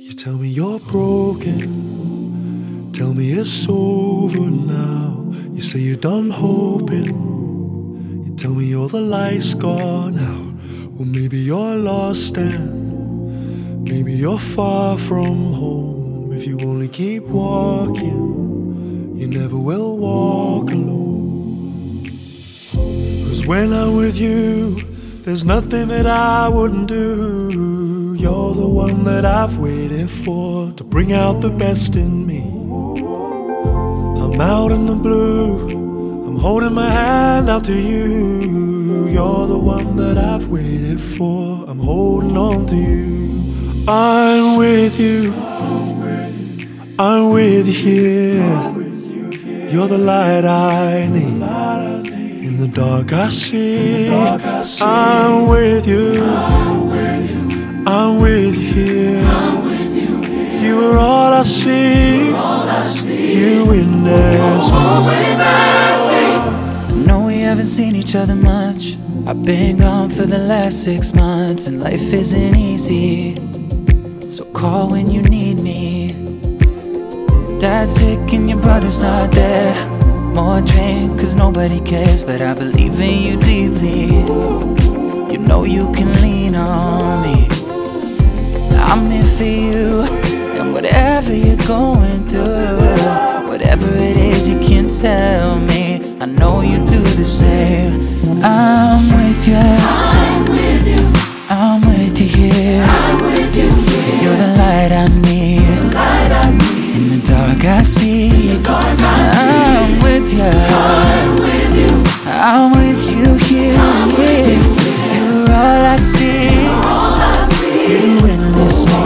You tell me you're broken, tell me it's over now. You say you're done hoping, you tell me all the light's gone out. Well, maybe you're lost and maybe you're far from home. If you only keep walking, you never will walk alone. 'Cause when I'm with you, there's nothing that I wouldn't do. You're the one that I've waited for to bring out the best in me. I'm out in the blue, I'm holding my hand out to you. You're the one that I've waited for, I'm holding on to you. I'm with you, I'm with you here. You're the light I need, in the dark I see. I'm with you, I'm with you here. You are all I see, you witness me. I know we haven't seen each other much. I've been gone for the last 6 months, and life isn't easy. So call when you need me. Dad's sick and your brother's not there. More drink, 'cause nobody cares, but I believe in you deeply. You know you can lean on me. I'm here for you, and whatever you're going through, whatever it is you can tell me, I know you do the same. I'm with you, I'm with you here. You're the light I need, in the dark I see. I'm with you, I'm with you here. You're all I see, you witness me.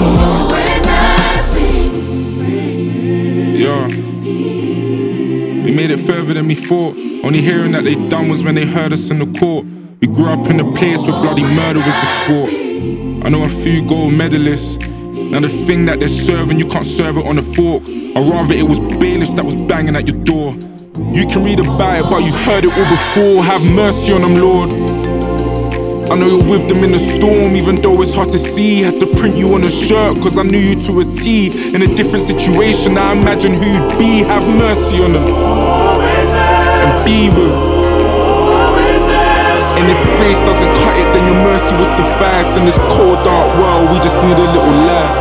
Yeah. We made it further than we thought. Only hearing that they done was when they heard us in the court. We grew up in a place where bloody murder was the sport. I know a few gold medalists. Now the thing that they're serving, you can't serve it on a fork. Or rather it was bailiffs that was banging at your door. You can read about it, but you've heard it all before. Have mercy on them, Lord. I know you're with them in the storm, even though it's hard to see. Had to print you on a shirt, 'cause I knew you to a T. In a different situation, I imagine who you'd be. Have mercy on them, and be with. And if grace doesn't cut it, then your mercy will suffice. In this cold dark world, we just need a little light.